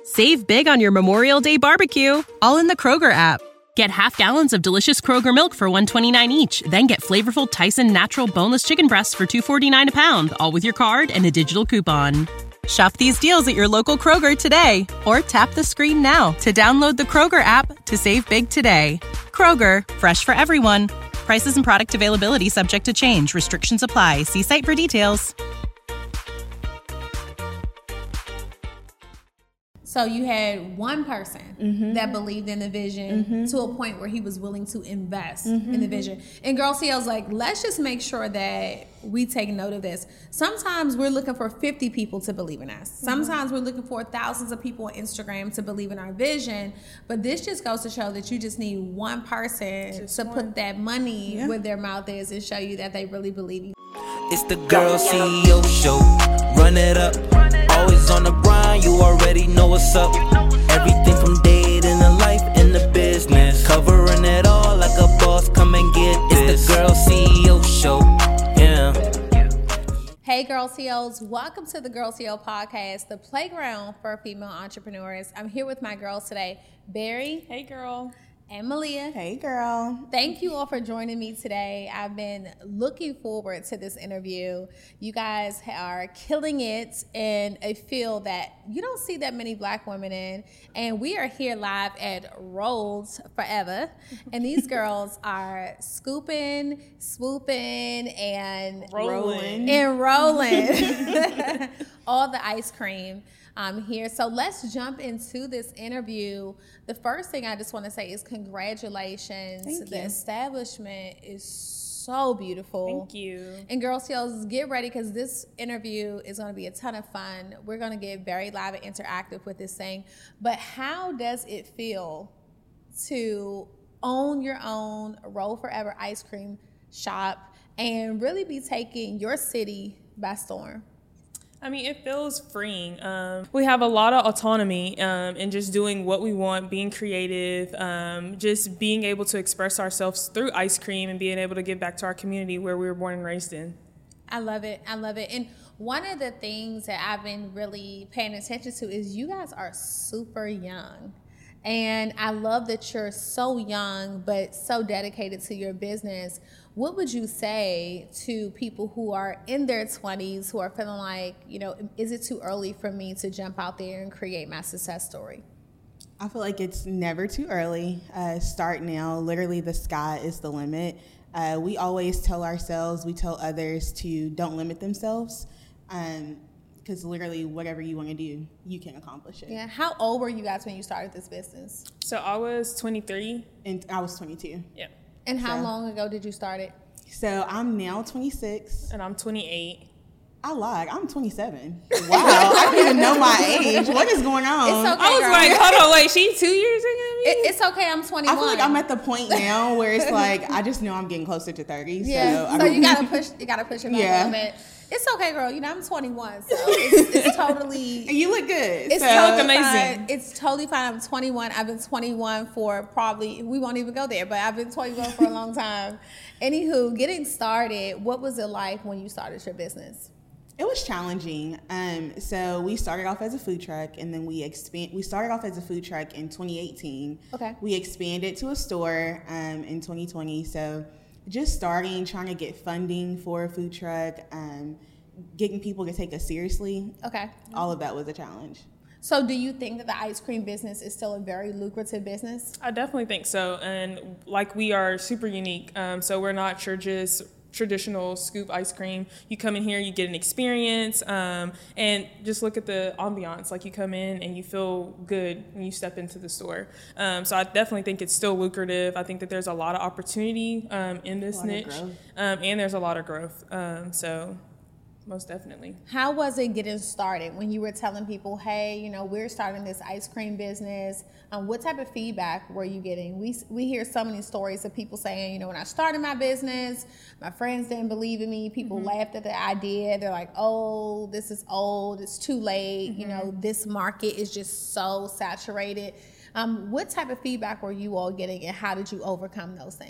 Save big on your Memorial Day barbecue, all in the Kroger app. Get half gallons of delicious Kroger milk for $1.29 each. Then get flavorful Tyson natural boneless chicken breasts for $2.49 a pound, all with your card and a digital coupon. Shop these deals at your local Kroger today, or tap the screen now to download the Kroger app to save big today. Kroger, fresh for everyone. Prices and product availability subject to change. Restrictions apply. See site for details. So you had one person that believed in the vision to a point where he was willing to invest in the vision. And Girl CEO's like, let's just make sure that we take note of this. Sometimes we're looking for 50 people to believe in us. Sometimes we're looking for thousands of people on Instagram to believe in our vision. But this just goes to show that you just need one person to put that money where their mouth is and show you that they really believe you. It's the Girl CEO Show. Run it up. Always on the grind, you already know what's up. Everything from dating and life in the business. Covering it all like a boss, come and get this. It's the Girl CEO Show, yeah. Hey Girl CEOs, welcome to the Girl CEO Podcast, the playground for female entrepreneurs. I'm here with my girls today, Barry. Hey girl. And Malia. Hey girl. Thank you all for joining me today. I've been looking forward to this interview. You guys are killing it in a field that you don't see that many Black women in. And we are here live at Rolls Forever. And these girls are scooping, swooping, and rolling. all the ice cream here. So let's jump into this interview. The first thing I just want to say is congratulations. Thank you. The establishment is so beautiful. Thank you. And Girl CEOs, get ready because this interview is going to be a ton of fun. We're going to get very live and interactive with this thing. But how does it feel to own your own Roll Forever ice cream shop and really be taking your city by storm? I mean, it feels freeing. We have a lot of autonomy in just doing what we want, being creative, just being able to express ourselves through ice cream and being able to give back to our community where we were born and raised in. I love it. I love it. And one of the things that I've been really paying attention to is you guys are super young. And I love that you're so young, but so dedicated to your business. What would you say to people who are in their 20s, who are feeling like, you know, is it too early for me to jump out there and create my success story? I feel like it's never too early. Start now. Literally, the sky is the limit. We always tell ourselves, we tell others to don't limit themselves. Because literally whatever you want to do, you can accomplish it. Yeah. How old were you guys when you started this business? So I was 23. And I was 22. Yeah. And how long ago did you start it? So I'm now 26. And I'm 28. I lied. I'm 27. Wow. I don't even know my age. What is going on? It's okay, I was girl. like, hold on, wait, she 2 years ago? It's okay. I'm 21. I feel like I'm at the point now where it's like I just know I'm getting closer to 30. Yeah. So you gotta push. You gotta push it back a little bit. It's okay, girl. You know, I'm 21, so it's totally. And you look good. It's so. totally amazing. fine. It's totally fine. I'm 21. I've been 21 for probably, we won't even go there, but I've been 21 for a long time. Anywho, getting started, what was it like when you started your business? It was challenging. So we started off as a food truck, and then we started off as a food truck in 2018. Okay. We expanded to a store in 2020. So just starting, trying to get funding for a food truck, getting people to take us seriously. Okay. All of that was a challenge. So do you think that the ice cream business is still a very lucrative business? I definitely think so. And like, we are super unique. So we're not just traditional scoop ice cream. You come in here, you get an experience, and just look at the ambiance. Like, you come in and you feel good when you step into the store. So I definitely think it's still lucrative. I think that there's a lot of opportunity in this niche, and there's a lot of growth. So most definitely. How was it getting started when you were telling people, hey, you know, we're starting this ice cream business? What type of feedback were you getting? We hear so many stories of people saying, you know, when I started my business, my friends didn't believe in me. People laughed at the idea. They're like, oh, this is old. It's too late. You know, this market is just so saturated. What type of feedback were you all getting, and how did you overcome those things?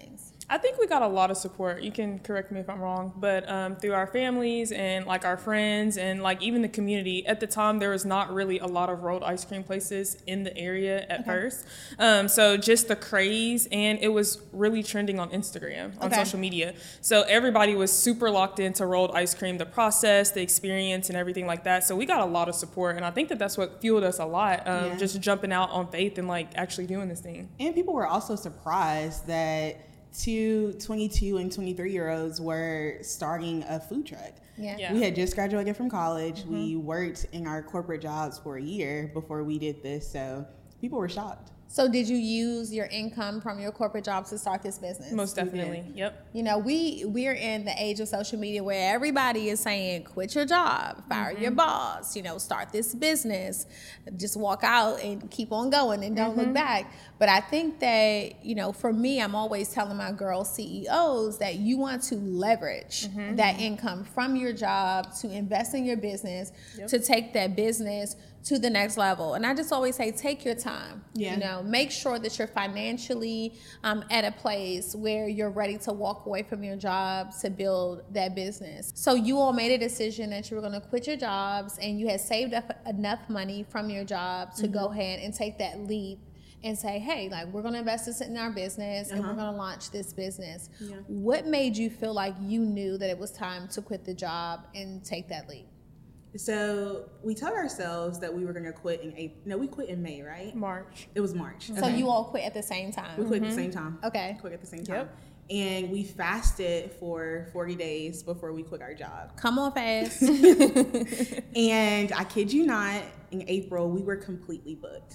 I think we got a lot of support. You can correct me if I'm wrong, but through our families and like our friends and like even the community. At the time, there was not really a lot of rolled ice cream places in the area at first. So just the craze, and it was really trending on Instagram, on social media. So everybody was super locked into rolled ice cream, the process, the experience, and everything like that. So we got a lot of support, and I think that that's what fueled us a lot, just jumping out on faith and like actually doing this thing. And people were also surprised that 2 22 and 23-year-olds were starting a food truck. Yeah. We had just graduated from college. We worked in our corporate jobs for a year before we did this, so people were shocked. So did you use your income from your corporate jobs to start this business? Most definitely. Yep. You know, we're in the age of social media where everybody is saying, quit your job, fire your boss, you know, start this business, just walk out and keep on going and don't look back. But I think that, you know, for me, I'm always telling my girl CEOs that you want to leverage that income from your job to invest in your business, to take that business to the next level. And I just always say, take your time. You know, make sure that you're financially at a place where you're ready to walk away from your job to build that business. So you all made a decision that you were going to quit your jobs, and you had saved up enough money from your job to go ahead and take that leap and say, hey, like, we're going to invest this in our business and we're going to launch this business. What made you feel like you knew that it was time to quit the job and take that leap? So we told ourselves that we were going to quit in April. No, we quit in May, right? March. It was March. So you all quit at the same time? We quit at the same time. Okay. Quit at the same time. And we fasted for 40 days before we quit our job. Come on, fast. And I kid you not, in April, we were completely booked.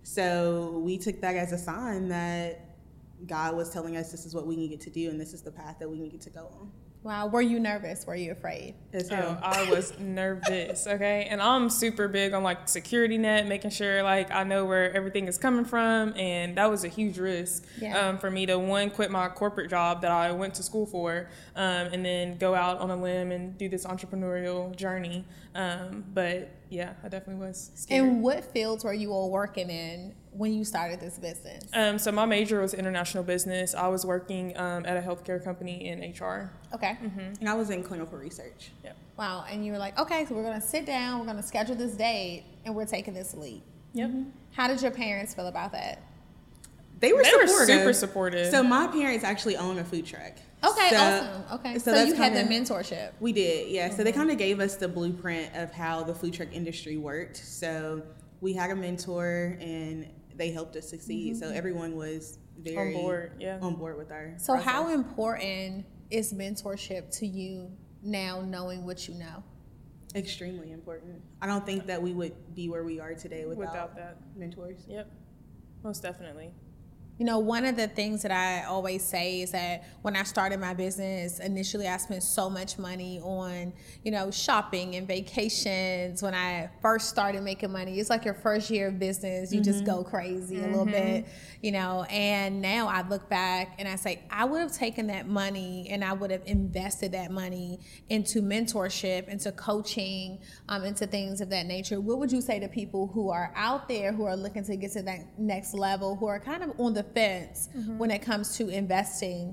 So we took that as a sign that God was telling us this is what we needed to do and this is the path that we needed to go on. Wow. Were you nervous? Were you afraid? I was nervous, okay? And I'm super big on, like, security net, making sure, like, I know where everything is coming from, and that was a huge risk for me to, quit my corporate job that I went to school for, and then go out on a limb and do this entrepreneurial journey. But, yeah, I definitely was scared. And what fields were you all working in when you started this business? So my major was international business. I was working at a healthcare company in HR. Okay. And I was in clinical research. Yeah. Wow. And you were like, okay, so we're going to sit down, we're going to schedule this date, and we're taking this leap. Yep. How did your parents feel about that? They were super supportive. So my parents actually own a food truck. Okay, awesome. Okay, so you had the mentorship. We did, yeah. So they kind of gave us the blueprint of how the food truck industry worked. So we had a mentor, and they helped us succeed. So everyone was very on board with our So process. How important is mentorship to you now, knowing what you know? Extremely important. I don't think that we would be where we are today without that mentors. Yep, most definitely. You know, one of the things that I always say is that when I started my business, initially I spent so much money on, you know, shopping and vacations. When I first started making money, it's like your first year of business, you just go crazy a little bit, you know, and now I look back and I say, I would have taken that money and I would have invested that money into mentorship, into coaching, into things of that nature. What would you say to people who are out there, who are looking to get to that next level, who are kind of on the fence when it comes to investing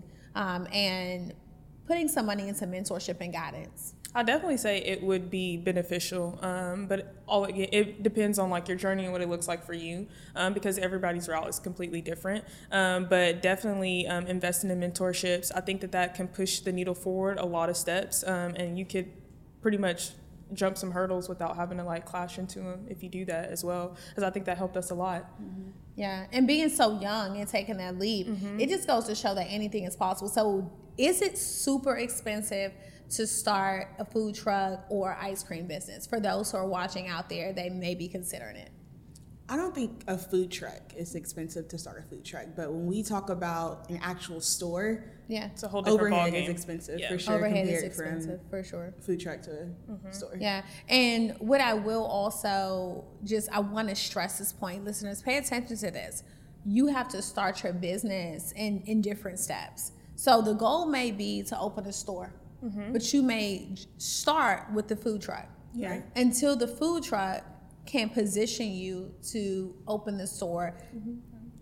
and putting some money into mentorship and guidance? I definitely say it would be beneficial, but it depends on like your journey and what it looks like for you, because everybody's route is completely different. But definitely investing in mentorships, I think that can push the needle forward a lot of steps, and you could pretty much jump some hurdles without having to like clash into them if you do that as well, because I think that helped us a lot. Yeah, and being so young and taking that leap, it just goes to show that anything is possible. So is it super expensive to start a food truck or ice cream business? For those who are watching out there, they may be considering it. I don't think a food truck is expensive to start a food truck, but when we talk about an actual store, it's a whole different overhead ballgame. is expensive for sure. Overhead is expensive for sure. Food truck to a store. Yeah, and what I will also I want to stress this point, listeners, pay attention to this. You have to start your business in different steps. So the goal may be to open a store, but you may start with the food truck. Yeah. Until the food truck can position you to open the store.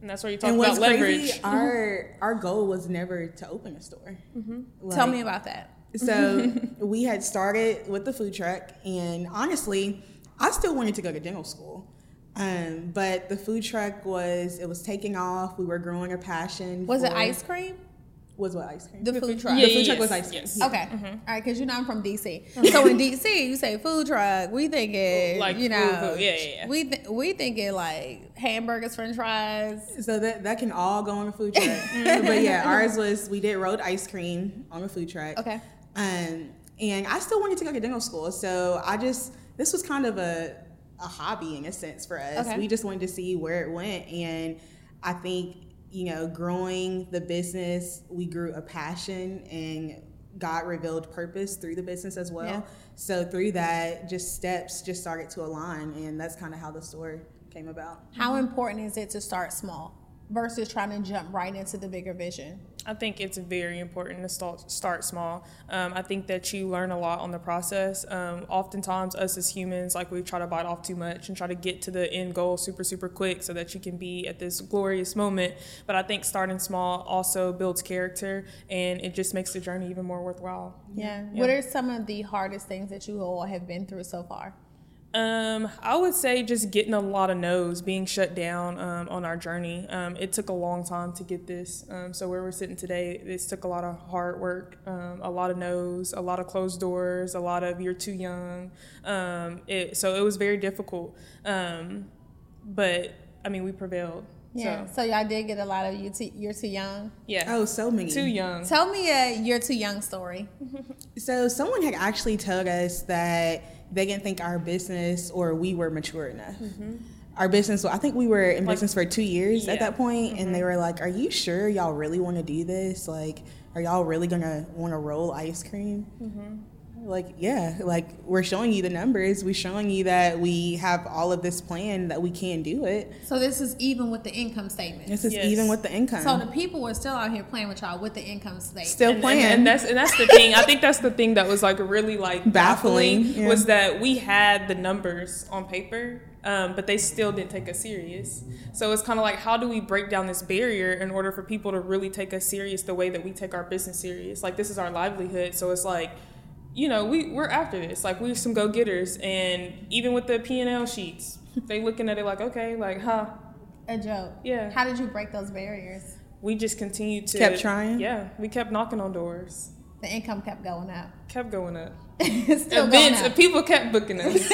And that's where you talk And about what's leverage. crazy, our goal was never to open a store. Tell me about that. So we had started with the food truck, and honestly, I still wanted to go to dental school. But the food truck was taking off. We were growing a passion. Was it ice cream? Was what ice cream? The food truck. The food truck was ice cream. Yes. Yeah. Okay. All right, because I'm from DC. So in DC, you say food truck, we thinking, Like you know, food. Yeah. we thinking like hamburgers, french fries. So that can all go on a food truck. But yeah, ours was, we did rolled ice cream on a food truck. Okay. And I still wanted to go to dental school. So this was kind of a hobby in a sense for us. Okay. We just wanted to see where it went. And I think, you know, growing the business, we grew a passion, and God revealed purpose through the business as well. Yeah. So through that, just steps just started to align, and that's kind of how the store came about. How important is it to start small versus trying to jump right into the bigger vision? I think it's very important to start small. I think that you learn a lot on the process. Oftentimes, us as humans, like we try to bite off too much and try to get to the end goal super, super quick so that you can be at this glorious moment. But I think starting small also builds character, and it just makes the journey even more worthwhile. Yeah. What are some of the hardest things that you all have been through so far? I would say just getting a lot of no's, being shut down on our journey. It took a long time to get this. So where we're sitting today, this took a lot of hard work, a lot of no's, a lot of closed doors, a lot of you're too young. So it was very difficult. But I mean, we prevailed. Yeah. So y'all did get a lot of you're too young. Yeah. Oh, so many. Too young. Tell me a you're too young story. So someone had actually told us that they didn't think our business or we were mature enough. Our business, I think we were in business for 2 years at that point, and they were like, "Are you sure y'all really want to do this? Like, are y'all really gonna want to roll ice cream?" Like, yeah, like we're showing you the numbers. We're showing you that we have all of this plan, that we can do it. So this is even with the income statement. This is Yes. even with the income. So the people were still out here playing with y'all with the income statement. Still playing. And that's the thing. I think that's the thing that was like really like baffling yeah. was that we had the numbers on paper, but they still didn't take us serious. So it's kind of like, how do we break down this barrier in order for people to really take us serious the way that we take our business serious? Like, this is our livelihood. So it's like, you know, we're after this. Like, we're some go-getters. And even with the P&L sheets, they looking at it like, okay, like, huh. A joke. Yeah. How did you break those barriers? We just continued to. Kept trying? Yeah. We kept knocking on doors. The income kept going up. Kept going up. It's still Events, going up. people kept booking us.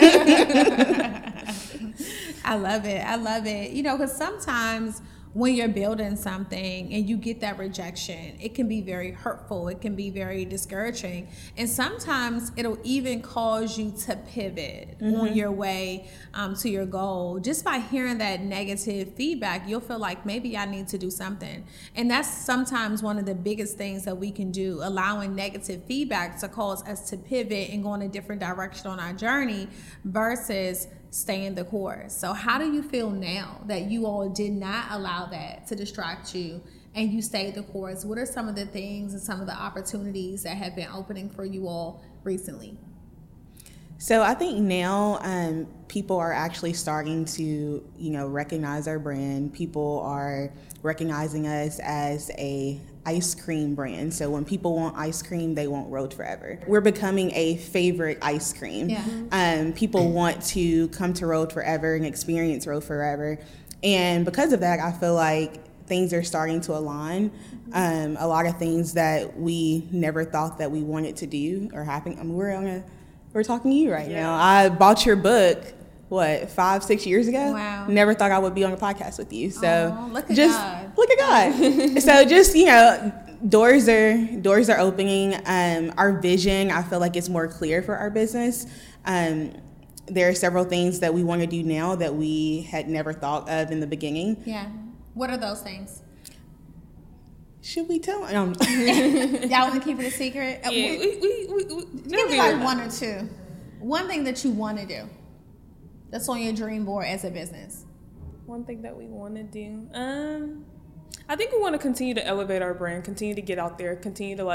I love it. I love it. You know, because sometimes when you're building something and you get that rejection, it can be very hurtful. It can be very discouraging. And sometimes it'll even cause you to pivot on your way to your goal. Just by hearing that negative feedback, you'll feel like maybe I need to do something. And that's sometimes one of the biggest things that we can do, allowing negative feedback to cause us to pivot and go in a different direction on our journey versus staying the course. So how do you feel now that you all did not allow that to distract you and you stayed the course? What are some of the things and some of the opportunities that have been opening for you all recently? So I think now people are actually starting to, you know, recognize our brand. People are recognizing us as a ice cream brand. So when people want ice cream, they want Road Forever. We're becoming a favorite ice cream. Yeah. People want to come to Road Forever and experience Road Forever. And because of that, I feel like things are starting to align. A lot of things that we never thought that we wanted to do are happening. I mean, we're talking to you right now. I bought your book, 5-6 years ago? Wow. Never thought I would be on a podcast with you. So look at just God. look at God. So just, you know, doors are opening. Our vision, I feel like it's more clear for our business. There are several things that we want to do now that we had never thought of in the beginning. Yeah. What are those things? Should we tell? Y'all want to keep it a secret? Yeah, Give me like one or two. One thing that you want to do that's on your dream board as a business. One thing that we want to do. I think we want to continue to elevate our brand, continue to get out there, continue to like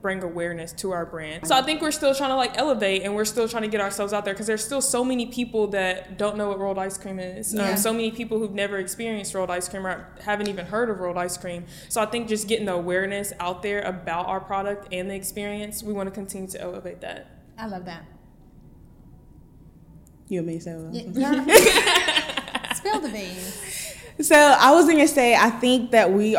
bring awareness to our brand. So I think we're still trying to like elevate, and we're still trying to get ourselves out there, because there's still so many people that don't know what rolled ice cream is. So many people who've never experienced rolled ice cream or haven't even heard of rolled ice cream. So I think just getting the awareness out there about our product and the experience, we want to continue to elevate that. I love that. You and me, so Spill the beans. So I was going to say, I think that we're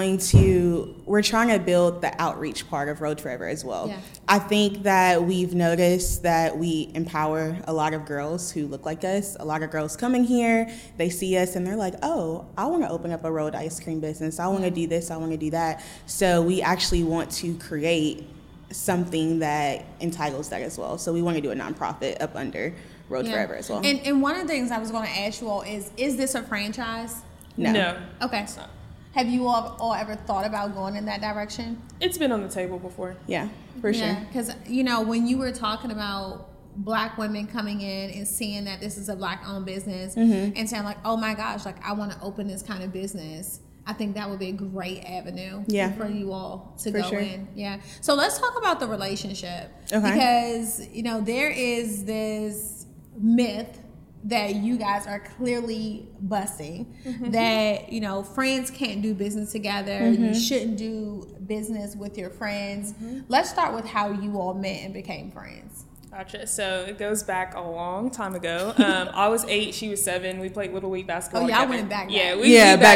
trying to build the outreach part of Road Forever as well. Yeah. I think that we've noticed that we empower a lot of girls who look like us. A lot of girls coming here, they see us and they're like, oh, I want to open up a rolled ice cream business. I want to do this, I want to do that. So we actually want to create something that entitles that as well. So we want to do a nonprofit up under Road Forever as well. And one of the things I was going to ask you all is this a franchise? No. Okay. It's not. Have you all ever thought about going in that direction? It's been on the table before. Yeah, for sure. Because, you know, when you were talking about Black women coming in and seeing that this is a Black-owned business and saying like, oh my gosh, like I want to open this kind of business, I think that would be a great avenue for you all to go in. Yeah. So let's talk about the relationship. Okay. Because, you know, there is this myth that you guys are clearly busting, that, you know, friends can't do business together. You shouldn't do business with your friends. Let's start with how you all met and became friends. Gotcha. So it goes back a long time ago. I was 8, she was 7. We played Little League basketball. Oh, y'all together. went back. Yeah, back.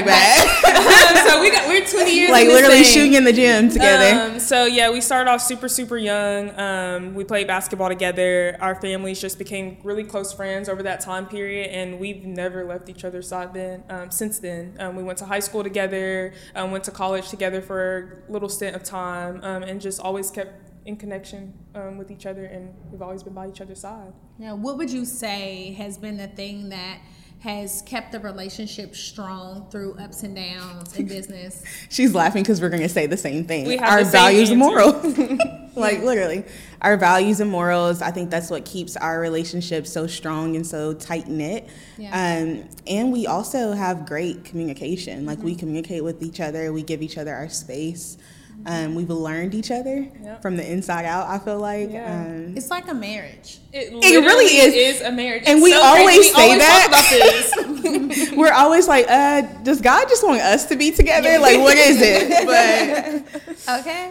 So we're 20 years like in this literally thing. shooting in the gym together. So yeah, we started off super young. We played basketball together. Our families just became really close friends over that time period, and we've never left each other's side since then. We went to high school together, went to college together for a little stint of time, and just always kept in connection with each other, and we've always been by each other's side. Yeah, what would you say has been the thing that has kept the relationship strong through ups and downs in business? She's laughing because we're going to say the same thing. We have our the same values and answer. morals. Like literally, our values and morals. I think that's what keeps our relationship so strong and so tight knit. Yeah. And we also have great communication. Like we communicate with each other. We give each other our space. We've learned each other from the inside out, I feel like. It's like a marriage. It really is a marriage. And it's we so always crazy. say that. Talk about this. We're always like, does God just want us to be together? Like, what is it? But okay.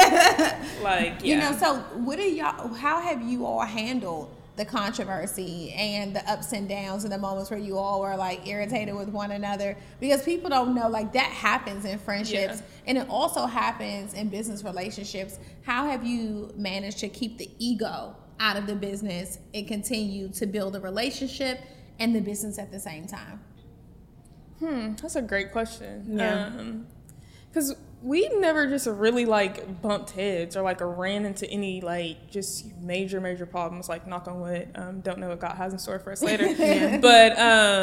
Like, you know, so how have you all handled the controversy and the ups and downs and the moments where you all were like irritated with one another? Because people don't know, like, that happens in friendships and it also happens in business relationships. How have you managed to keep the ego out of the business and continue to build a relationship and the business at the same time? That's a great question. Yeah. Because we never just really like bumped heads or like ran into any like just major problems, like knock on wood. Don't know what God has in store for us later. But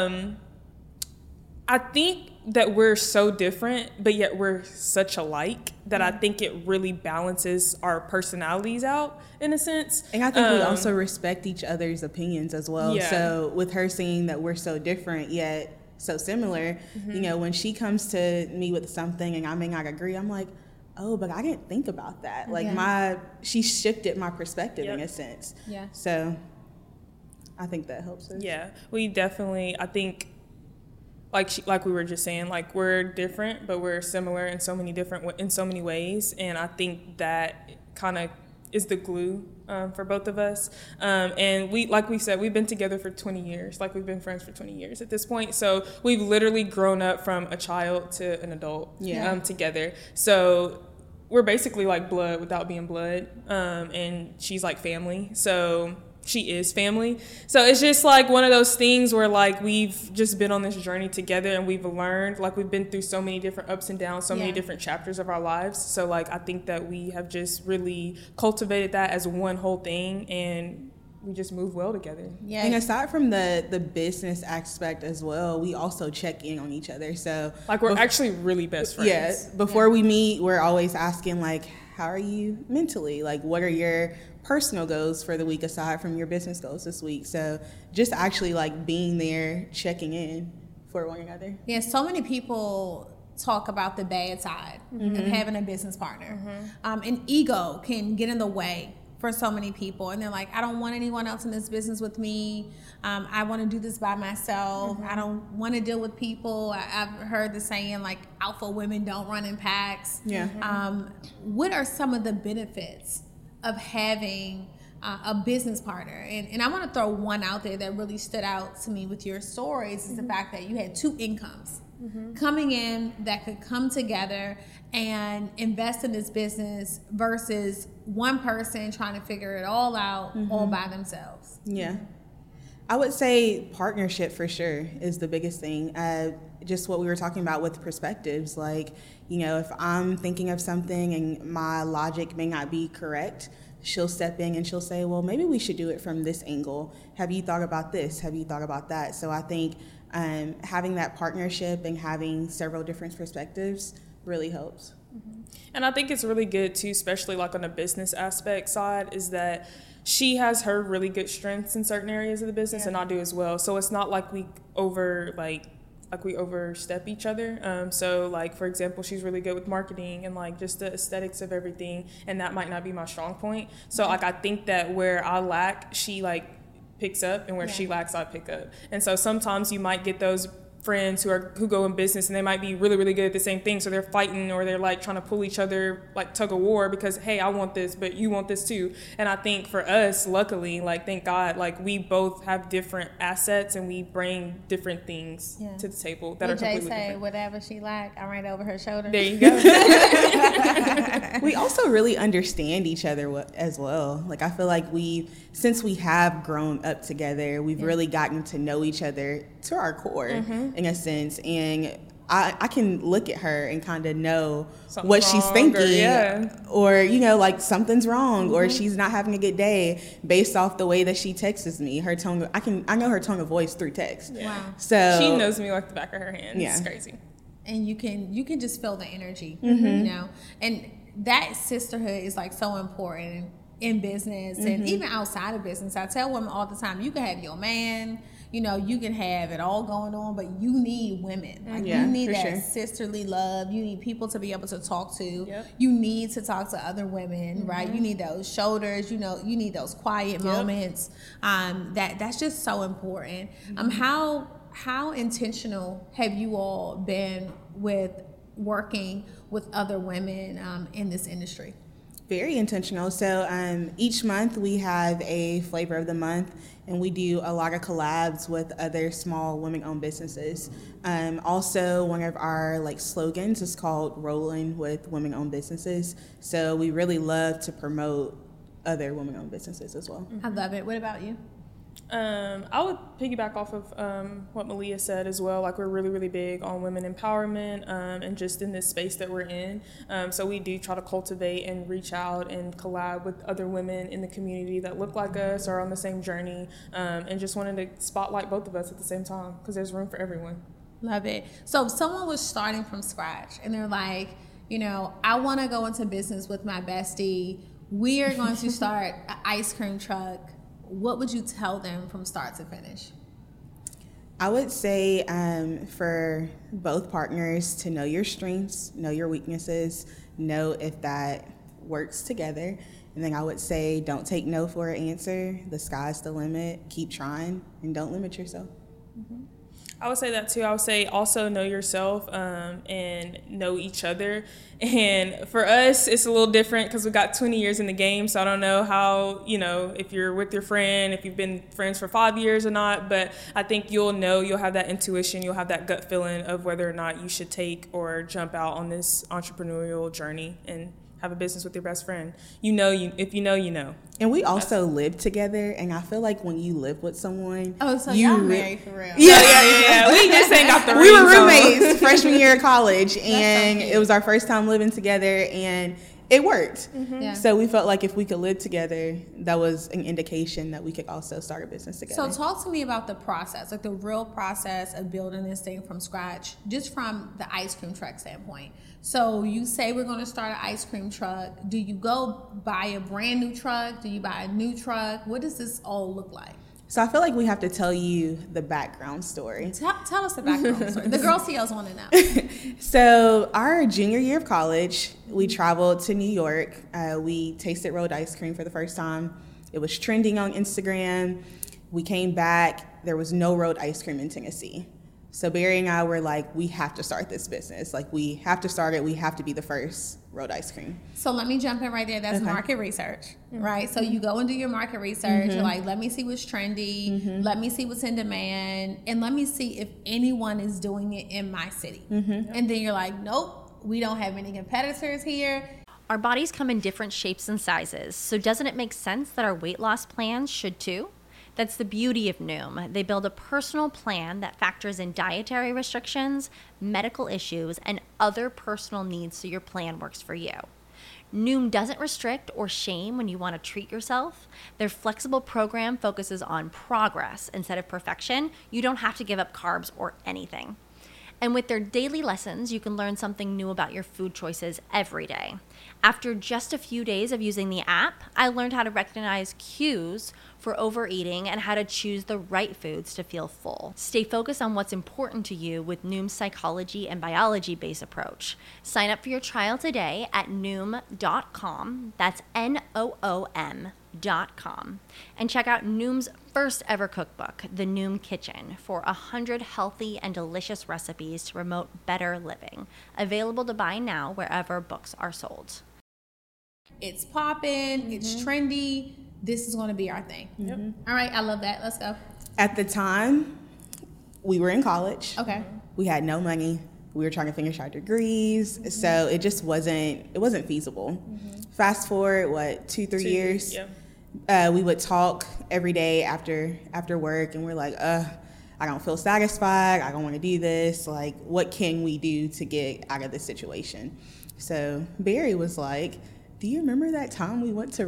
I think that we're so different, but yet we're such alike that I think it really balances our personalities out in a sense. And I think we also respect each other's opinions as well. Yeah. So with her seeing that we're so different yet so similar, you know, when she comes to me with something and I may not agree, I'm like, oh, but I didn't think about that. Like she shifted my perspective in a sense. Yeah. So I think that helps us. Yeah, we definitely, I think, like we were just saying, like we're different, but we're similar in so many ways, and I think that kind of is the glue for both of us. And we, like we said, we've been together for 20 years. Like we've been friends for 20 years at this point. So we've literally grown up from a child to an adult together. So we're basically like blood without being blood. And she's like family. So she is family. So it's just like one of those things where like we've just been on this journey together and we've learned, like we've been through so many different ups and downs, so many different chapters of our lives. So like I think that we have just really cultivated that as one whole thing, and we just move well together. Yeah. And aside from the business aspect as well, we also check in on each other. So like we're actually really best friends. Yes. Before we meet, we're always asking like, how are you mentally? Like, what are your personal goals for the week aside from your business goals this week? So just actually like being there, checking in for one another. Yeah, so many people talk about the bad side of having a business partner. And ego can get in the way for so many people, and they're like, I don't want anyone else in this business with me. I want to do this by myself. I don't want to deal with people. I've heard the saying, like, alpha women don't run in packs. What are some of the benefits of having a business partner? And I want to throw one out there that really stood out to me with your stories is the fact that you had two incomes coming in that could come together and invest in this business versus one person trying to figure it all out all by themselves. I would say partnership for sure is the biggest thing. Just what we were talking about with perspectives. Like, you know, if I'm thinking of something and my logic may not be correct, she'll step in and she'll say, well, maybe we should do it from this angle. Have you thought about this? Have you thought about that? So I think having that partnership and having several different perspectives really helps. And I think it's really good too, especially like on the business aspect side, is that she has her really good strengths in certain areas of the business and I do as well. So it's not like we overstep each other. So like, for example, she's really good with marketing and like just the aesthetics of everything, and that might not be my strong point. So like, I think that where I lack, she like picks up, and where she lacks, I pick up. And so sometimes you might get those friends who go in business and they might be really, really good at the same thing, so they're fighting or they're like trying to pull each other, like tug of war, because hey, I want this but you want this too. And I think for us, luckily, like thank God, like we both have different assets and we bring different things to the table that are completely different. Whatever she like, I'm right over her shoulder. There you go. We also really understand each other as well. Like I feel like since we have grown up together, we've really gotten to know each other to our core in a sense, and I can look at her and kind of know something's what she's thinking, or you know, like something's wrong, or she's not having a good day based off the way that she texts me. Her tone, I know her tone of voice through text. Wow. So she knows me like the back of her hand. It's crazy. And you can just feel the energy, you know, and that sisterhood is like so important in business and even outside of business. I tell women all the time, you can have your man, you know, you can have it all going on, but you need women. Like you need that sisterly love. You need people to be able to talk to. You need to talk to other women, right? You need those shoulders. You know, you need those quiet moments. That's just so important. How intentional have you all been with working with other women in this industry? Very intentional. So each month we have a flavor of the month, and we do a lot of collabs with other small women-owned businesses. Also, one of our slogans is called "Rolling with Women-Owned Businesses." So we really love to promote other women-owned businesses as well. I love it. What about you? I would piggyback off of what Malia said as well. Like, we're really, really big on women empowerment and just in this space that we're in. So we do try to cultivate and reach out and collab with other women in the community that look like us or on the same journey, and just wanted to spotlight both of us at the same time because there's room for everyone. Love it. So if someone was starting from scratch and they're like, you know, I want to go into business with my bestie. We are going to start an ice cream truck. What would you tell them from start to finish? I would say for both partners to know your strengths, know your weaknesses, know if that works together. And then I would say don't take no for an answer. The sky's the limit. Keep trying and don't limit yourself. Mm-hmm. I would say that too. I would say also know yourself and know each other. And for us, it's a little different because we got 20 years in the game. So I don't know how, you know, if you're with your friend, if you've been friends for 5 years or not. But I think you'll have that intuition, you'll have that gut feeling of whether or not you should take or jump out on this entrepreneurial journey and have a business with your best friend. If you know, you know. And we also live together, and I feel like when you live with someone, so y'all married for real? Yeah. We just ain't got the rings. We were roommates freshman year of college, and it was our first time living together, and it worked. Mm-hmm. Yeah. So we felt like if we could live together, that was an indication that we could also start a business together. So talk to me about the process, like the real process of building this thing from scratch, just from the ice cream truck standpoint. So you say we're going to start an ice cream truck. Do you go buy a brand new truck? Do you buy a new truck? What does this all look like? So I feel like we have to tell you the background story. Tell us the background story. The Girl CEOs want to know. So our junior year of college, we traveled to New York. We tasted rolled ice cream for the first time. It was trending on Instagram. We came back. There was no rolled ice cream in Tennessee. So Barry and I were like, we have to start this business. Like, we have to start it. We have to be the first rolled ice cream. So let me jump in right there. That's market research, right? So you go and do your market research. You're like, let me see what's trendy. Let me see what's in demand. And let me see if anyone is doing it in my city. And then you're like, nope, we don't have any competitors here. Our bodies come in different shapes and sizes. So doesn't it make sense that our weight loss plans should too? That's the beauty of Noom. They build a personal plan that factors in dietary restrictions, medical issues, and other personal needs so your plan works for you. Noom doesn't restrict or shame when you want to treat yourself. Their flexible program focuses on progress instead of perfection. You don't have to give up carbs or anything. And with their daily lessons, you can learn something new about your food choices every day. After just a few days of using the app, I learned how to recognize cues for overeating and how to choose the right foods to feel full. Stay focused on what's important to you with Noom's psychology and biology-based approach. Sign up for your trial today at Noom.com. That's Noom.com. And check out Noom's first ever cookbook, The Noom Kitchen, for 100 healthy and delicious recipes to promote better living. Available to buy now wherever books are sold. It's popping, it's trendy. This is going to be our thing. All right, I love that. Let's go. At the time, we were in college. Okay. We had no money. We were trying to finish our degrees. So it just wasn't feasible. Fast forward, 2-3 years? Yeah. We would talk every day after work, and we're like, I don't feel satisfied. I don't want to do this. Like, what can we do to get out of this situation? So Barry was like, do you remember that time we went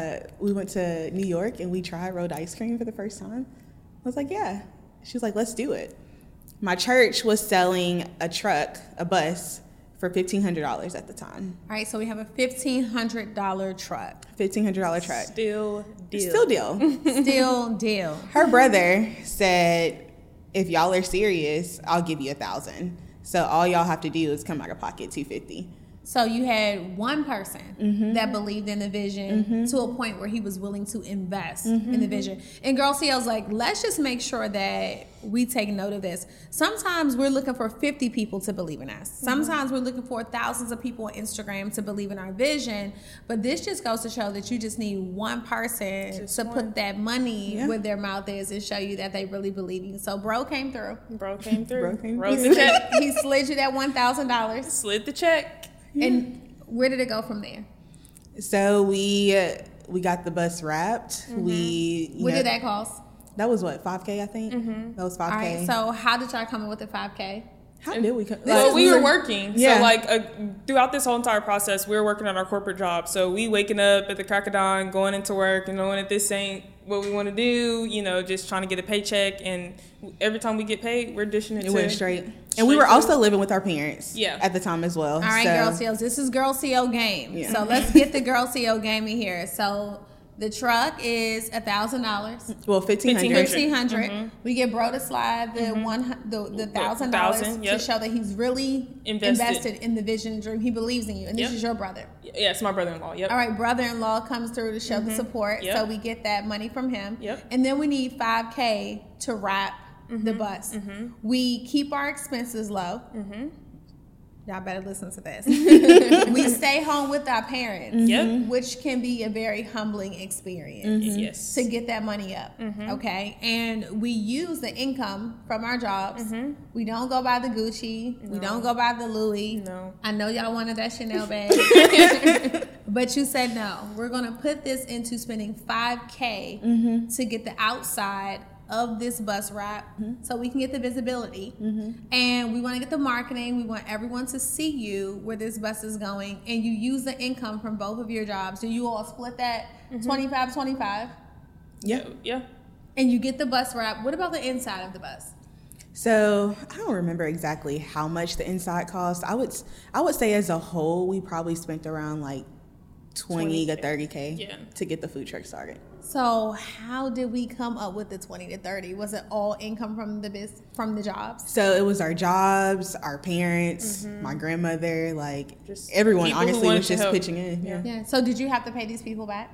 to New York and we tried rolled ice cream for the first time? I was like, yeah. She was like, let's do it. My church was selling a bus, for $1,500 at the time. All right, so we have a $1,500 truck. $1,500 truck. Still deal. Still deal. Her brother said, if y'all are serious, I'll give you $1,000. So all y'all have to do is come out of pocket $250. So you had one person that believed in the vision to a point where he was willing to invest in the vision. And Girl CEO's like, let's just make sure that we take note of this. Sometimes we're looking for 50 people to believe in us. Sometimes we're looking for thousands of people on Instagram to believe in our vision. But this just goes to show that you just need one person to put that money where their mouth is and show you that they really believe in you. So bro came through. Wrote the check. He slid you that $1,000. Slid the check. And where did it go from there? So we got the bus wrapped. What did that cost? That was what, $5K, I think? That was $5K. All right, so how did y'all come up with the $5K? How did we come? Well, we were working. Yeah. So throughout this whole entire process, we were working on our corporate job. So we waking up at the crack of dawn, going into work and knowing that this ain't what we want to do, just trying to get a paycheck. And every time we get paid, we're dishing it went straight. And we were also living with our parents at the time as well. All right, Girl CEOs, this is Girl CEO game. Yeah. So let's get the Girl CEO game in here. So the truck is $1,000. Well, $1,500. $1,500. We get bro to slide the $1,000 to show that he's really invested in the vision dream. He believes in you, and this is your brother. Yeah, it's my brother-in-law. Yep. All right, brother-in-law comes through to show the support, so we get that money from him. Yep. And then we need $5K to wrap the bus. We keep our expenses low. Y'all better listen to this. We stay home with our parents, which can be a very humbling experience. Yes. To get that money up, okay? And we use the income from our jobs. We don't go buy the Gucci. No. We don't go buy the Louis. No. I know y'all wanted that Chanel bag. But you said no. We're going to put this into spending $5K to get the outside of this bus wrap so we can get the visibility. And we want to get the marketing. We want everyone to see you where this bus is going, and you use the income from both of your jobs. Do you all split that 25-25? Yeah. And you get the bus wrap. What about the inside of the bus? So I don't remember exactly how much the inside cost. I would say as a whole we probably spent around like 20 to 30K to get the food truck started. So how did we come up with the 20 to 30? Was it all income from the jobs? So it was our jobs, our parents, my grandmother, like Just everyone people who honestly wanted was to just help. pitching in. Yeah. So did you have to pay these people back?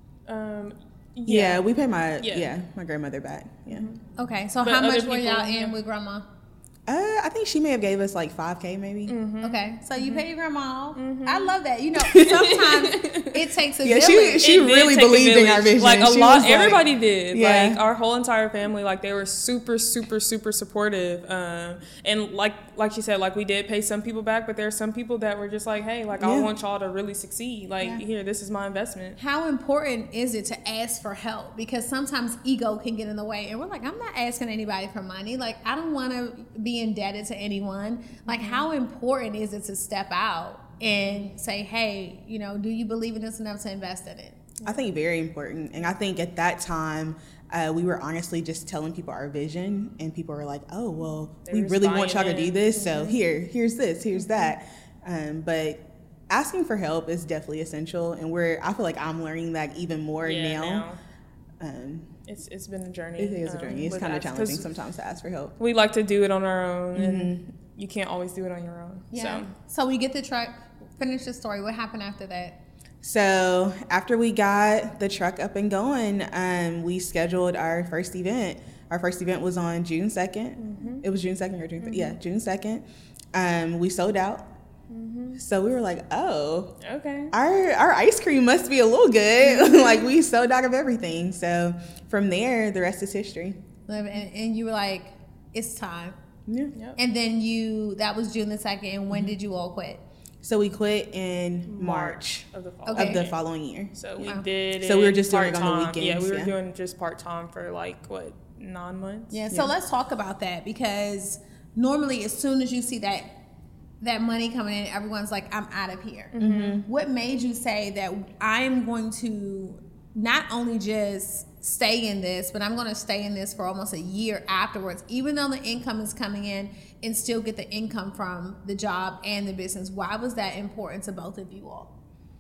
Yeah, we paid my Yeah. my grandmother back. Yeah. Okay. So But how other much were people, y'all in yeah. with grandma? I think she may have gave us like $5K maybe. Okay. So you pay your grandma. I love that. You know, sometimes it takes a Yeah, village. she It did really take a believed in our village. vision. Like a She lot, was like- everybody did. Yeah. Like our whole entire family, like they were super, super, super supportive. And like she said, like we did pay some people back, but there are some people that were just like, hey, like I Yeah. want y'all to really succeed. Like here, this is my investment. How important is it to ask for help? Because sometimes ego can get in the way, and we're like, I'm not asking anybody for money. Like, I don't want to be indebted to anyone. Like, how important is it to step out and say, hey, you know, do you believe in this enough to invest in it? I think very important. And I think at that time, we were honestly just telling people our vision, and people were like, oh, well, we was really want y'all buying to do in. this. So here's this, here's that. But asking for help is definitely essential. And I feel like I'm learning that even more now. It's been a journey. It is a journey. It's with kind of us, 'cause challenging sometimes to ask for help. We like to do it on our own, and you can't always do it on your own. Yeah. So we get the truck. Finish the story. What happened after that? So after we got the truck up and going, we scheduled our first event. Our first event was on June 2nd. It was June 2nd or June 3rd? Yeah, June 2nd. We sold out. So we were like, oh, Okay. our ice cream must be a little good. Like we sold out of everything. So from there, the rest is history. And you were like, it's time. Yeah. Yep. And then that was June the 2nd. And when did you all quit? So we quit in March of the fall. Okay. of the following year. So we did. So we were it just doing it on the part-time. Yeah, weekends, we were yeah. doing just part time for like what 9 months. Yeah. So let's talk about that, because normally as soon as you see that money coming in, everyone's like, I'm out of here. What made you say that I'm going to not only just stay in this, but I'm going to stay in this for almost a year afterwards, even though the income is coming in, and still get the income from the job and the business? Why was that important to both of you all?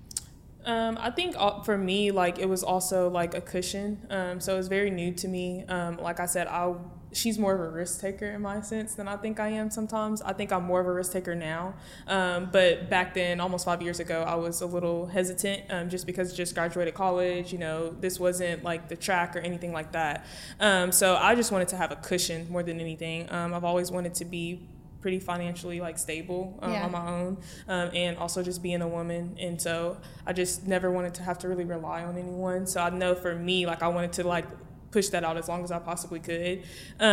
I think for me, like it was also like a cushion. So it was very new to me. Like I said, she's more of a risk taker in my sense than I think I am sometimes. I think I'm more of a risk taker now. But back then, almost 5 years ago, I was a little hesitant just because I just graduated college. You know, this wasn't like the track or anything like that. So I just wanted to have a cushion more than anything. I've always wanted to be pretty financially like stable on my own, and also just being a woman, and so I just never wanted to have to really rely on anyone. So I know for me, like I wanted to like push that out as long as I possibly could,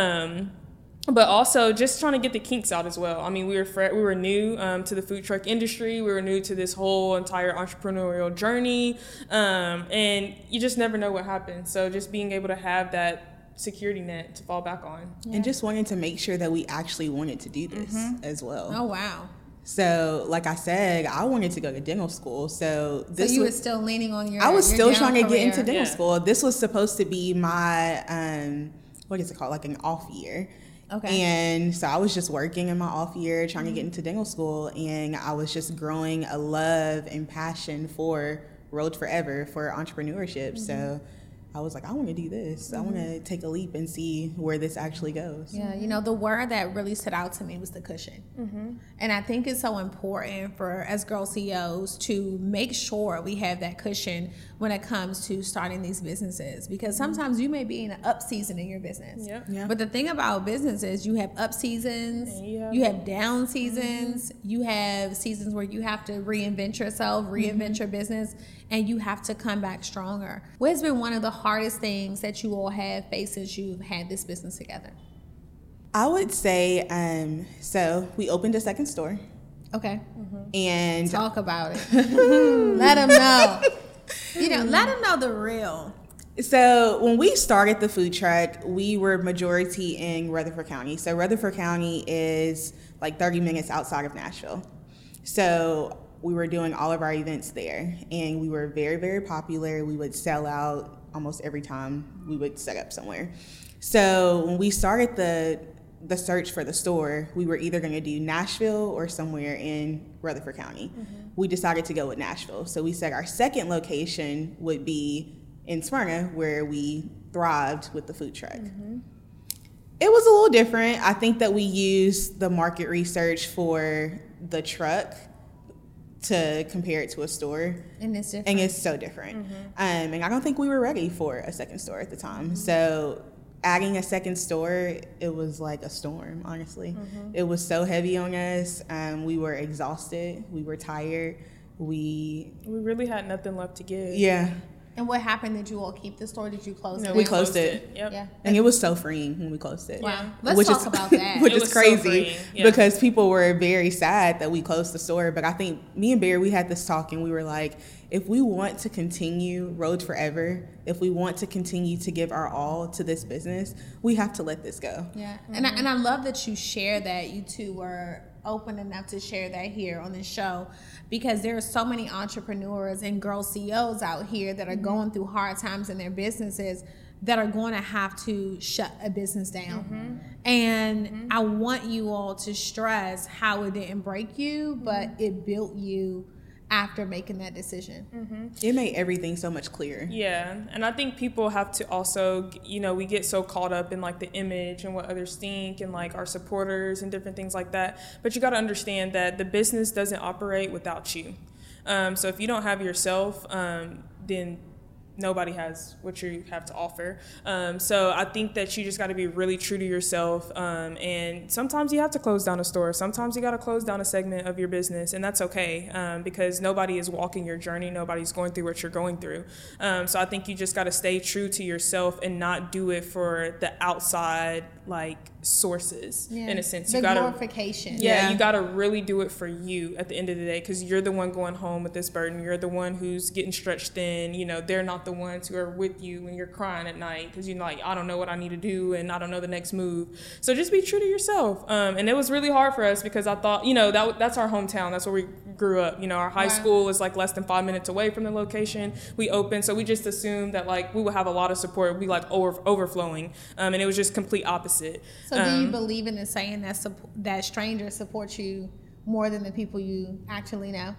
but also just trying to get the kinks out as well. I mean, we were new to the food truck industry. We were new to this whole entire entrepreneurial journey, and you just never know what happens. So just being able to have that security net to fall back on. And just wanting to make sure that we actually wanted to do this as well. Oh, wow. So, like I said, I wanted to go to dental school. So So you were still leaning on your I was your still dental trying to get career. into dental Yeah. school. This was supposed to be my, what is it called? Like an off year. Okay. And so I was just working in my off year, trying to get into dental school. And I was just growing a love and passion for Road Forever, for entrepreneurship. So I was like, I want to do this. I want to take a leap and see where this actually goes. Yeah, you know, the word that really stood out to me was the cushion. And I think it's so important for as girl CEOs to make sure we have that cushion when it comes to starting these businesses, because sometimes you may be in an up season in your business. Yep. Yeah. But the thing about business is you have up seasons, Yeah. you have down seasons, you have seasons where you have to reinvent yourself, reinvent your business, and you have to come back stronger. What has been one of the hardest things that you all have faced since you've had this business together? I would say, so we opened a second store. Okay. And Talk about it. Let them know. You know, let them know the real. so when we started the food truck, we were majority in Rutherford County. So Rutherford County is like 30 minutes outside of Nashville. So we were doing all of our events there, and we were very, very popular. We would sell out almost every time we would set up somewhere. So when we started the search for the store, we were either going to do Nashville or somewhere in Rutherford County. We decided to go with Nashville. So we said our second location would be in Smyrna, where we thrived with the food truck. It was a little different. I think that we used the market research for the truck to compare it to a store. And it's different. And it's so different. And I don't think we were ready for a second store at the time. So adding a second store, it was like a storm, honestly. It was so heavy on us. We were exhausted. We were tired. We really had nothing left to give. Yeah. And what happened? Did you all keep the store? Did you close it? We closed it. Yep. Yeah. And it was so freeing when we closed it. Wow. Let's talk about that. Which It is was so crazy freeing, yeah. because people were very sad that we closed the store. But I think me and Barry, we had this talk and we were like, if we want to continue Road Forever, if we want to continue to give our all to this business, we have to let this go. Yeah. And I love that you share that. You two were open enough to share that here on the show, because there are so many entrepreneurs and girl CEOs out here that are going through hard times in their businesses that are going to have to shut a business down. And I want you all to stress how it didn't break you, but it built you after making that decision. It made everything so much clearer. Yeah, and I think people have to also, we get so caught up in like the image and what others think and like our supporters and different things like that. But you got to understand that the business doesn't operate without you. So if you don't have yourself, then nobody has what you have to offer. So I think that you just got to be really true to yourself. And sometimes you have to close down a store. Sometimes you got to close down a segment of your business, and that's okay, because nobody is walking your journey. Nobody's going through what you're going through. So I think you just got to stay true to yourself and not do it for the outside, like, sources, in a sense. The glorification. Yeah, you got to really do it for you at the end of the day, because you're the one going home with this burden. You're the one who's getting stretched thin. They're not the ones who are with you when you're crying at night because you're like, I don't know what I need to do and I don't know the next move. So just be true to yourself. And it was really hard for us because I thought, that's our hometown. That's where we grew up. Our high school is like less than 5 minutes away from the location we opened. So we just assumed that like we would have a lot of support. We'd be like overflowing. And it was just complete opposite. So do you believe in the saying that strangers support you more than the people you actually know?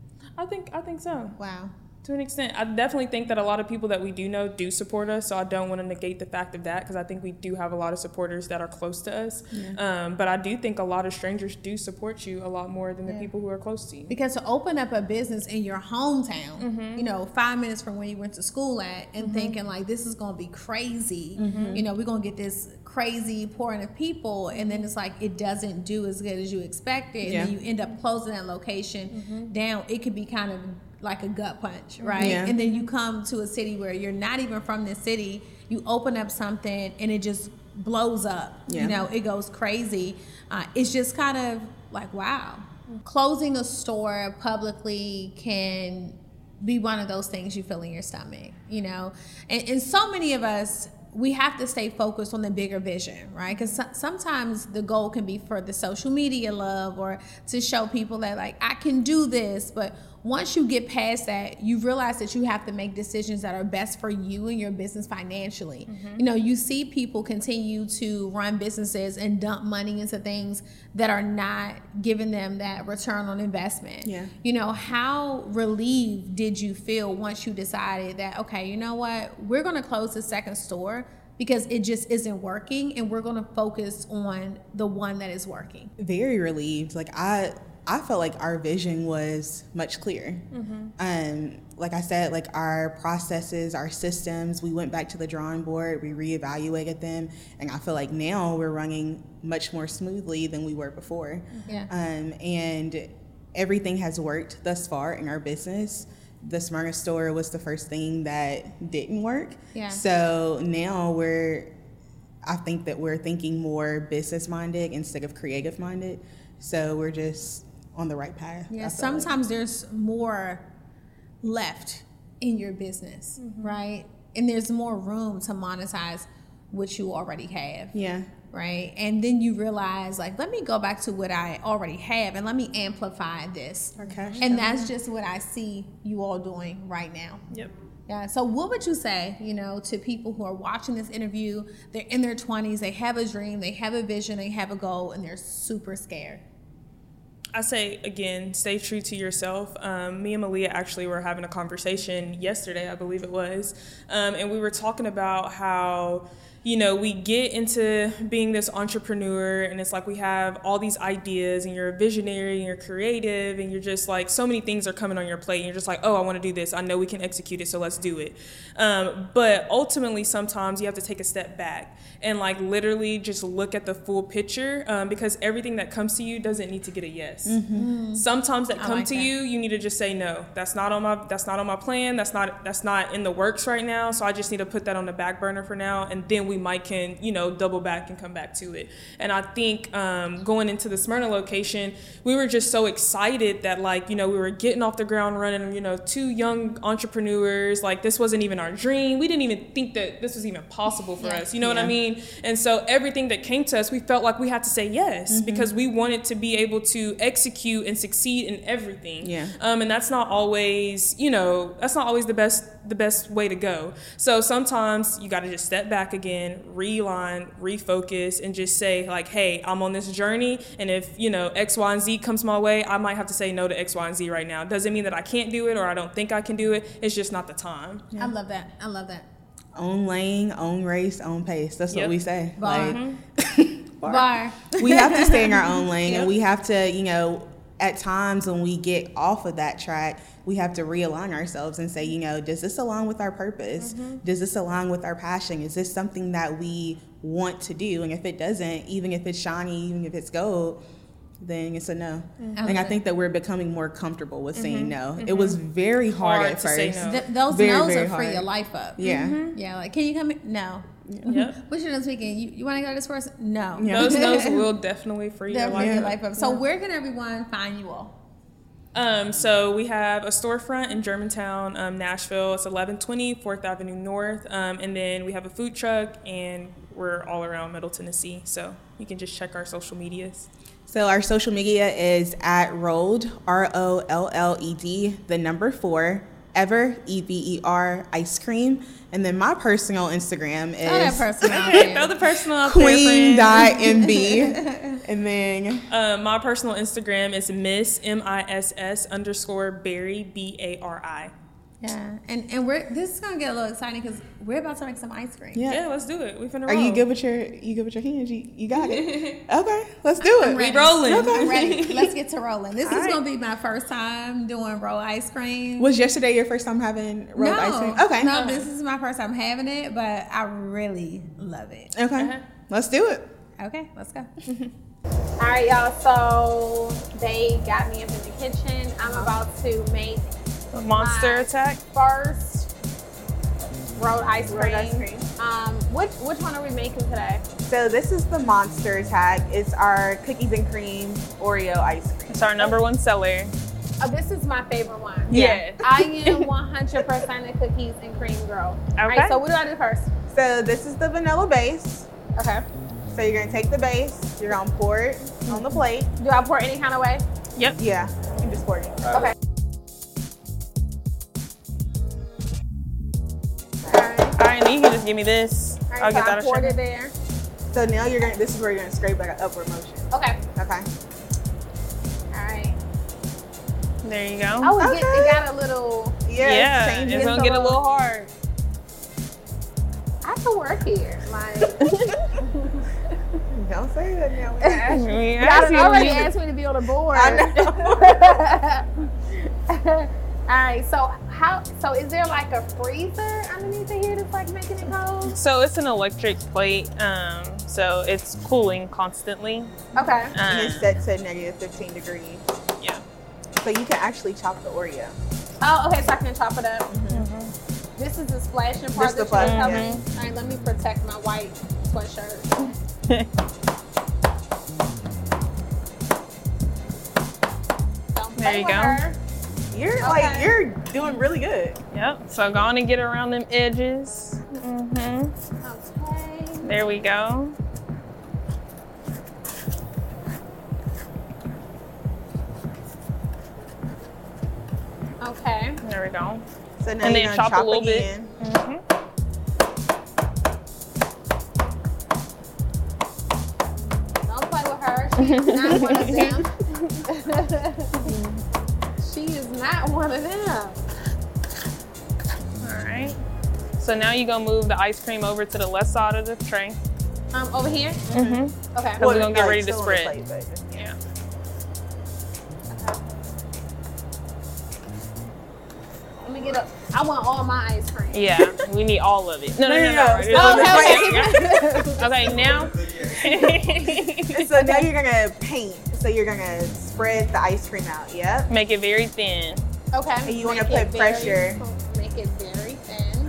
I think so. Wow. To an extent. I definitely think that a lot of people that we do know do support us, so I don't want to negate the fact of that, because I think we do have a lot of supporters that are close to us. But I do think a lot of strangers do support you a lot more than the people who are close to you. Because to open up a business in your hometown, 5 minutes from where you went to school at, and thinking like, this is going to be crazy, we're going to get this crazy pouring of people, and then it's like it doesn't do as good as you expected, and then you end up closing that location down. It could be kind of like a gut punch, right? And then you come to a city where you're not even from the city, you open up something and it just blows up. It goes crazy. It's just kind of like, wow. Closing a store publicly can be one of those things you feel in your stomach, and so many of us, we have to stay focused on the bigger vision, right? Because sometimes the goal can be for the social media love or to show people that like, I can do this. But once you get past that, you realize that you have to make decisions that are best for you and your business financially. You see people continue to run businesses and dump money into things that are not giving them that return on investment. How relieved did you feel once you decided that, okay, you know what, we're going to close the second store because it just isn't working, and we're going to focus on the one that is working? Very relieved. Like I felt like our vision was much clearer. Like I said, like our processes, our systems, we went back to the drawing board, we reevaluated them, and I feel like now we're running much more smoothly than we were before. And everything has worked thus far in our business. The Smyrna store was the first thing that didn't work. So now I think that we're thinking more business minded instead of creative minded. So we're just on the right path. Sometimes there's more left in your business, right? And there's more room to monetize what you already have. Right? And then you realize, like, let me go back to what I already have and let me amplify this. And that's just what I see you all doing right now. Yeah. So what would you say, to people who are watching this interview, they're in their 20s, they have a dream, they have a vision, they have a goal, and they're super scared? I say, again, stay true to yourself. Me and Malia actually were having a conversation yesterday, I believe it was, and we were talking about how, you know, we get into being this entrepreneur and it's like we have all these ideas and you're a visionary and you're creative and you're just like, so many things are coming on your plate and you're just like, oh, I want to do this. I know we can execute it, so let's do it. But ultimately, sometimes you have to take a step back and like literally just look at the full picture, because everything that comes to you doesn't need to get a yes. Sometimes that come to you, you need to just say no. That's not on my plan. That's not in the works right now. So I just need to put that on the back burner for now, and then we might can, you know, double back and come back to it. And I think going into the Smyrna location, we were just so excited that, like, you know, we were getting off the ground running, you know, 2 young entrepreneurs. Like, this wasn't even our dream. We didn't even think that this was even possible for us. You know what I mean? And so everything that came to us, we felt like we had to say yes, because we wanted to be able to execute and succeed in everything. And that's not always, you know, that's not always the best way to go. So sometimes you got to just step back again, realign, refocus, and just say, like, hey, I'm on this journey, and if, you know, X, Y, and Z comes my way, I might have to say no to X, Y, and Z right now. Doesn't mean that I can't do it or I don't think I can do it. It's just not the time. I love that. Own lane, own race, own pace. That's what we say. Bar. Bar. We have to stay in our own lane, and we have to, you know, at times when we get off of that track, we have to realign ourselves and say, you know, does this align with our purpose? Does this align with our passion? Is this something that we want to do? And if it doesn't, even if it's shiny, even if it's gold, then it's a no. And I think that we're becoming more comfortable with saying no. It was very hard at first. Those no's will free your life up. Yeah, like, can you come in? No. What's your next weekend? You want to go to this first? No. Those no's will definitely free your life up. So where can everyone find you all? So we have a storefront in Germantown, Nashville. It's 1120 4th Avenue North. And then we have a food truck, and we're all around Middle Tennessee. So you can just check our social medias. So our social media is at Rolled, ROLLED, the number 4, Ever, EVER, ice cream. And then my personal Instagram is throw the personal out there, Queen.MB. And then my personal Instagram is Miss_Berry, BARI. Yeah, and this is gonna get a little exciting because we're about to make some ice cream. Yeah, let's do it. We finna roll. Are you good with your hands? You got it. Okay, let's do it. We rolling. Okay. I'm ready. Let's get to rolling. This is gonna be my first time doing roll ice cream. Was yesterday your first time having rolled ice cream? Okay. No, this is my first time having it, but I really love it. Okay, let's do it. Okay, let's go. All right, y'all. So they got me up in the kitchen. I'm about to make Monster Attack first rolled ice cream. Which one are we making today? So this is the Monster Attack. It's our cookies and cream Oreo ice cream. It's our #1 seller. Oh, this is my favorite one. Yeah. I am 100% a cookies and cream girl. Okay. All right, so what do I do first? So this is the vanilla base. Okay. So you're gonna take the base, you're gonna pour it on the plate. Do I pour any kind of way? Yep. Yeah, you just pour it. Okay. All right, then you can just give me this. All right, I'll so get that. I poured it there. So now this is where you're gonna scrape like an upward motion. Okay. Okay. All right. There you go. Oh, it got a little. Yeah, it's gonna get a little hard. I can work here. Like, don't say that now. Y'all already asked me to be on the board. I know. All right, so is there like a freezer underneath here that's like making it cold? So it's an electric plate, so it's cooling constantly. Okay. And it's set to -15 degrees. Yeah. So you can actually chop the Oreo. Oh, okay, so I can chop it up. This is the splashing part that you're telling me. All right, let me protect my white sweatshirt. Don't play There you with go. her. You're doing really good. Yep. So go on and get around them edges. Okay. There we go. Okay. There we go. So now And you're then gonna chop a little bit. again. Don't play with her. She's not one of them. She is not one of them. All right. So now you're gonna move the ice cream over to the left side of the tray. Over here? Mm-hmm. Okay. Because we're gonna get ready to still on the spread. plate, but- Yeah. Let me get up. I want all my ice cream. Yeah, we need all of it. No. Okay, now. So now you're gonna paint. So you're gonna spread the ice cream out. Yep. Make it very thin. Okay. And you wanna Make put it very- pressure. Make it very thin.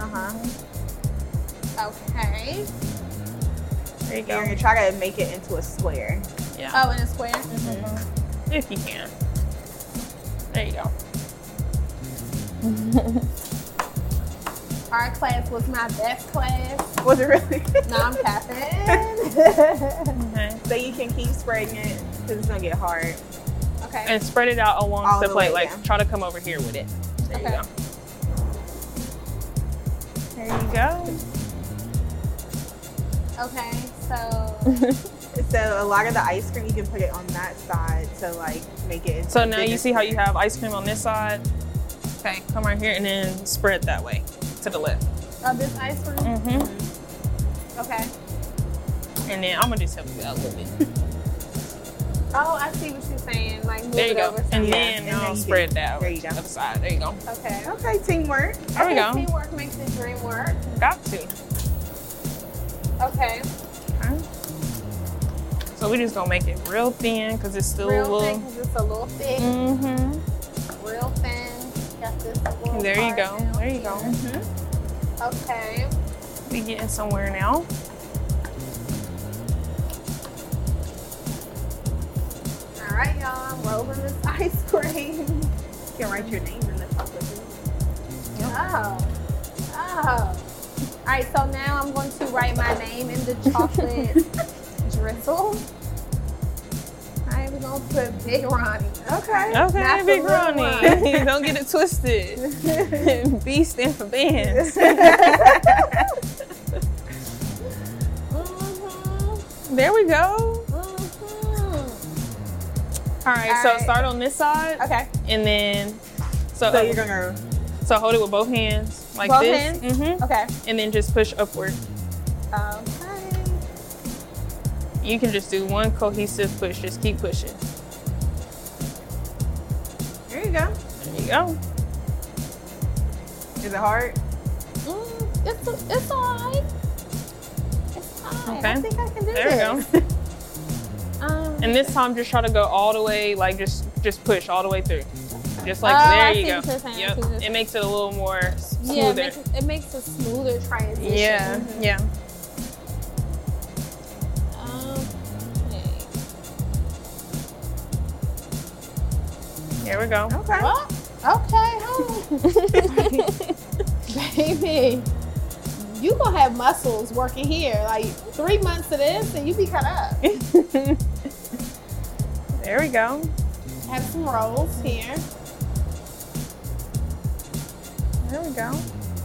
Okay. There you You're go. gonna try to make it into a square. Yeah. Oh, in a square? If you can. There you go. Art class was my best class. Was it really? No, I'm capping. Okay. So you can keep spreading it because it's gonna get hard. Okay. And spread it out along All the the plate. way Like, down. try to come over here with it. There you Okay. go. There you go. Okay, so So a lot of the ice cream you can put it on that side to like make it. Into So a now bigger you see how you square. have ice cream on this side? Okay, come right here and then spread that way to the left. this ice cream. Mm-hmm. Okay. And then I'm gonna just help you out a little bit. Oh, I see what you're saying. Like move There you it go. over. And some- then and then I'll you spread can- that over there you to go. the other side. There you go. Okay. Okay, teamwork. There we go. Teamwork makes the dream work. Got to. Okay. Okay. So we just gonna make it real thin because it's still a Real little. thin, 'cause it's a little thick. Mm-hmm. Real thin. Got this little There you part go. down There you go. here. Okay. We getting somewhere now. All right, y'all. I'm rolling this ice cream. You can write your name in the chocolate. Oh. Oh. All right, so now I'm going to write my name in the chocolate drizzle. All right, we're going to put Big Ronnie. Okay. Okay, Not Big the little Ronnie. Don't get it twisted. B stand for bands. Mm-hmm. There we go. Mm-hmm. All right, All so right. start on this side. Okay. And then, so You're gonna. so hold it with both hands like Both this. hands? Mm-hmm. Okay. And then just push upward. Okay. You can just do one cohesive push. Just keep pushing. There you go. There you go. Is it hard? It's all right. It's all right. Okay. I think I can do There we this. go. And this time, just try to go all the way, like just push all the way through. Just like Oh, there I you see go. what you're saying. I Yep. see what you're It makes it a little more Yeah, smoother. it makes a smoother transition. Yeah. Yeah. Okay. There we go. Okay. Well, okay, baby, you gonna have muscles working here. Like 3 months of this, and you be cut up. There we go. Have some rolls here. There we go.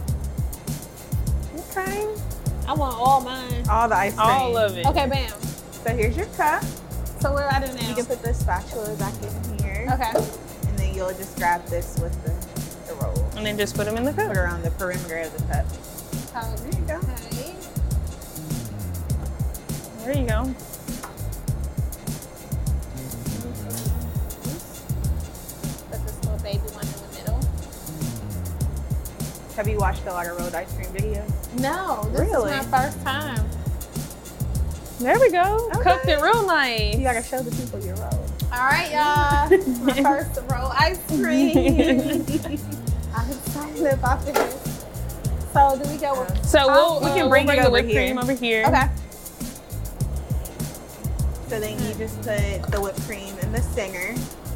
Okay. I want all mine. All the ice cream. All of it. Okay, bam. So here's your cup. So where do I do now? You can put the spatula back in here. Okay. And then you'll just grab this with the roll. And then just put them in the Put cup. it around the perimeter of the cup. There you go. Okay. There you go. Put this little baby one in the middle. Have you watched a lot of rolled ice cream videos? No, this Really? is my first time. There we go. Okay. Cooked it real nice. You gotta show the people your roll. All right, y'all. My first roll ice cream. I'm excited about this. So do we go with? So we can we'll bring it the over whipped here. cream over here. Okay. So then you just put the whipped cream in the center.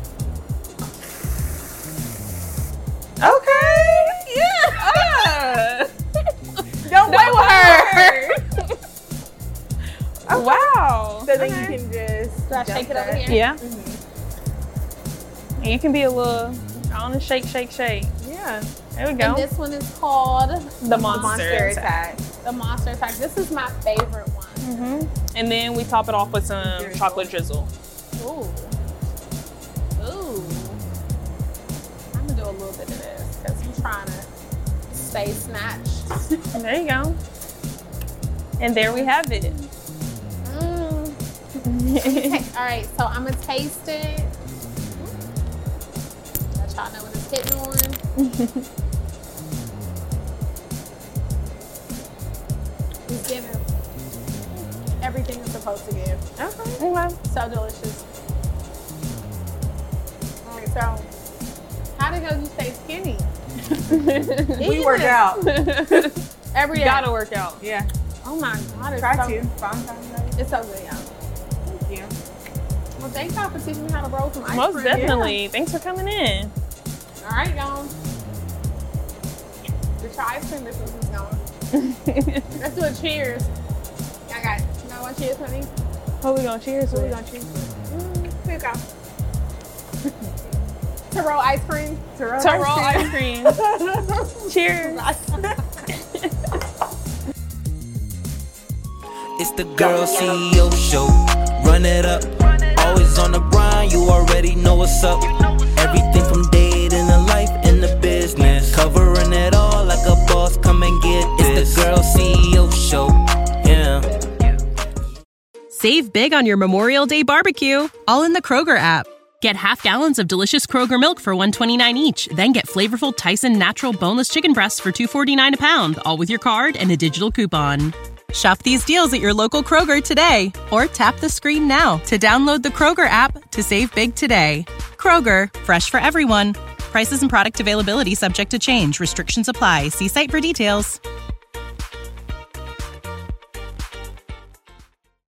Okay. Yeah. Don't play with her. Okay. Wow. So then you can just Do I shake it over here? Yeah. Mm-hmm. And you can be a little on the shake, shake, shake. Yeah. There we go. And this one is called The Monster monster attack. the Monster Attack. This is my favorite one. Mm-hmm. And then we top it off with some Drizzle. chocolate drizzle. Ooh. I'm trying to stay snatched. There you go. And there we have it. All right, so I'm gonna taste it. Let y'all know what it's hitting on. It's giving everything it's supposed to give. Okay. So delicious. All right, so how the hell you stay skinny? We work out. Every day. Gotta work out. Yeah. Oh my God, it's Try so, to. Fine. It's so good, y'all. Thank you. Well, thanks y'all for teaching me how to roll some ice Most cream. definitely. Thanks for coming in. All right, y'all. Let's try ice cream. This is going. Let's do a cheers. Y'all got it. You want cheers, honey? What we gonna cheers What we with? gonna cheers with? Here you go. To roll ice cream. To roll ice cream. Cheers. It's the Girl CEO Show. Run it up. Always on the grind, you already know what's up. Everything from dating to life in the business. Covering it all like a boss, come and get this. It's the Girl CEO Show. Yeah. Save big on your Memorial Day barbecue, all in the Kroger app. Get half gallons of delicious Kroger milk for $1.29 each. Then get flavorful Tyson natural boneless chicken breasts for $2.49 a pound, all with your card and a digital coupon. Shop these deals at your local Kroger today, or tap the screen now to download the Kroger app to save big today. Kroger, fresh for everyone. Prices and product availability subject to change. Restrictions apply. See site for details.